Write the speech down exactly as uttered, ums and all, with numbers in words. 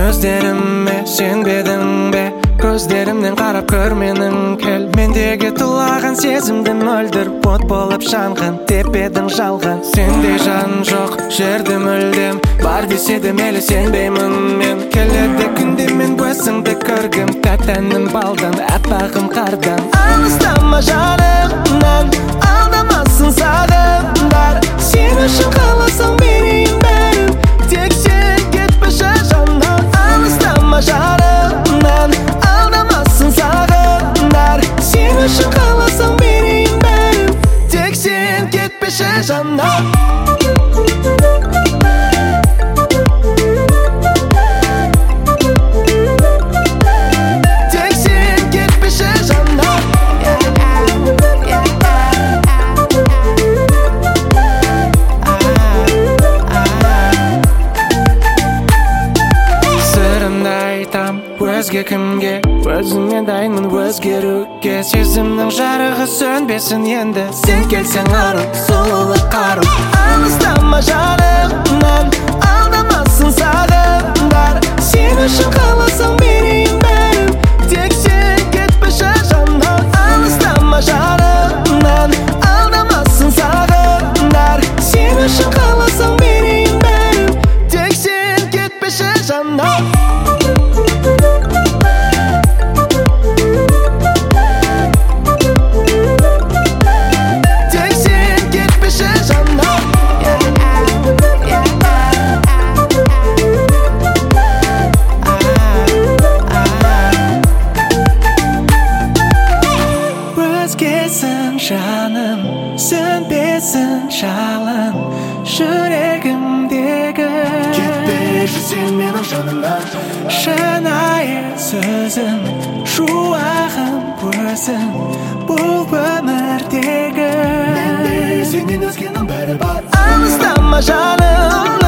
Gözlerime senbedin be, gözlerimden qarap körmenin kel. Mendegi tulagan sezimden öldürüp ot bolup şanğın, tepedin жалған. Sende жан жоқ, жерде мүлдем бар десе де мейлі сенбеймін мен. Келеді күнде мен көзіңді көргім, тәттәнім балдан, аппағым қардан. Алыстама жанымнан, алдамасын сағымдар. Сен үшін қаласаң берейін бәрін, тек сен кетпеші жаннан. Алыстама жанымнан, алдамасын сағымдар. Сен үшін қаласаң берейін бәрін, тек сен кетпеші жаннан. Өзге кімге, өзіңе дайынмын өзгеруге. Сезімнің жарығы сөнбесін енді, сен келсең ару, сұлулық қару. Алыстама жанымнан, алдамасын сағымдар. Сен үшін қаласаң берейін бәрін, тек сен кетпеші жаннан. Алыстама жанымнан, алдамасын сағымдар. Сен үшін қаласаң берейін бәрін, тек сен кетпеші жаннан. Жаным, сөнбесін жалын жүрегімдегі. Кетпеші сен менің жанымнан, шынайы сөзің, шуағым көзің бұл өмірдегі. менде сенен өзгенің бәрі бар. Алыстама жаным,